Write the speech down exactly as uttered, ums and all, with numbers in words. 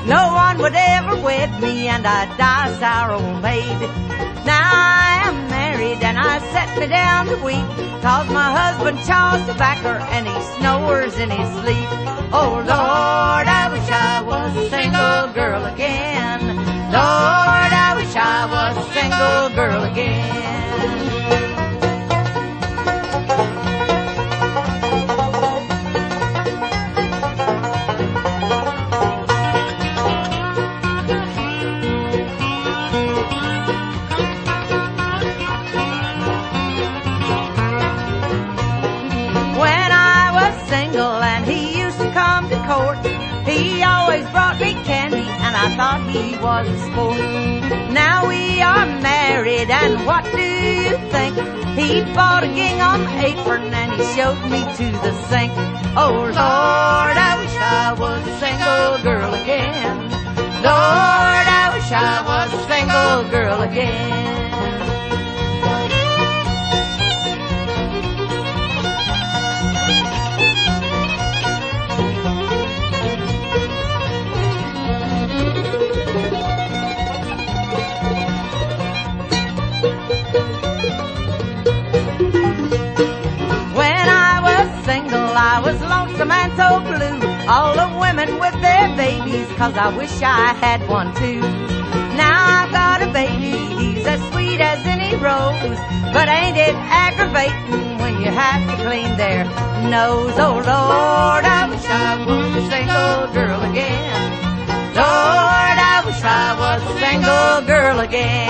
no one would ever wed me, and I'd die a sour old maid. Now I am married and I set me down to weep, 'cause my husband chaws tobacco and he snores in his sleep. Oh Lord, I wish I was a single girl again. Lord, I wish I was a single girl again. He always brought me candy, and I thought he was a sport. Now we are married, and what do you think? He bought a gingham apron, and he showed me to the sink. Oh Lord, I wish I was a single girl again. Lord, I wish I was a single girl again. I was lonesome and so blue, all the women with their babies, 'cause I wish I had one too. Now I've got a baby, he's as sweet as any rose, but ain't it aggravating when you have to clean their nose? Oh Lord, I wish I was a single girl again. Lord, I wish I was a single girl again.